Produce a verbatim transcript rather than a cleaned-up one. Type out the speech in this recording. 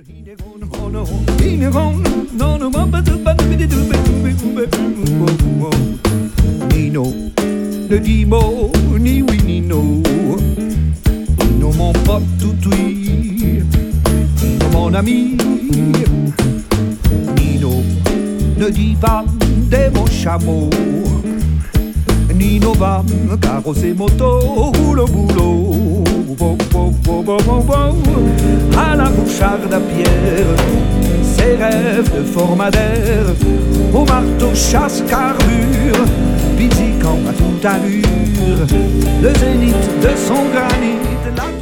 Nino, ne dis mot, ni oui ni non. Nino mon pote tout oui, Nino mon ami. Nino, ne dis pas des mots chameaux. Nino va me carrosser moto, roule au boulot. Bo, bo, bo, bo, bo, bo. À la boucharde à pierre, ses rêves de formadère, au marteau chasse carbure, physiquant à toute allure, le zénith de son granit.